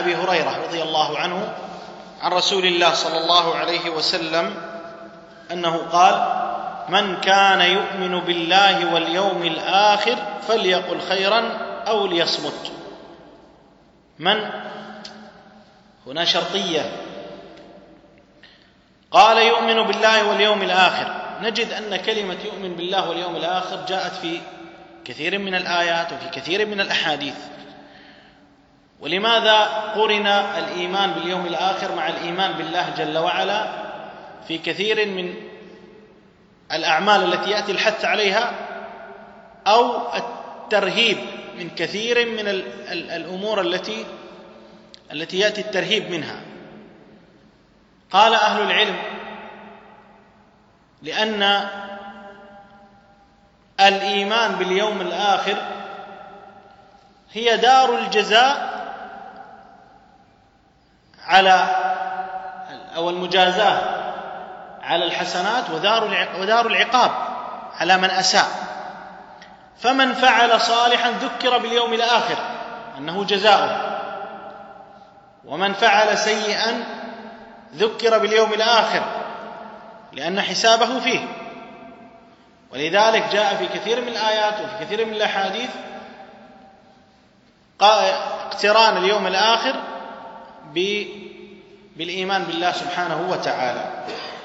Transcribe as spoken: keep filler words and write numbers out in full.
أبي هريرة رضي الله عنه عن رسول الله صلى الله عليه وسلم أنه قال: من كان يؤمن بالله واليوم الآخر فليقل خيرا أو ليصمت. من هنا شرطية، قال يؤمن بالله واليوم الآخر. نجد أن كلمة يؤمن بالله واليوم الآخر جاءت في كثير من الآيات وفي كثير من الأحاديث. ولماذا قرن الإيمان باليوم الآخر مع الإيمان بالله جل وعلا في كثير من الأعمال التي يأتي الحث عليها أو الترهيب من كثير من الأمور التي التي يأتي الترهيب منها؟ قال أهل العلم: لأن الإيمان باليوم الآخر هي دار الجزاء على أو المجازاة على الحسنات ودار العقاب على من أساء. فمن فعل صالحا ذكر باليوم الآخر أنه جزاؤه، ومن فعل سيئا ذكر باليوم الآخر لأن حسابه فيه. ولذلك جاء في كثير من الآيات وفي كثير من الأحاديث اقتران اليوم الآخر بالإيمان بالله سبحانه وتعالى.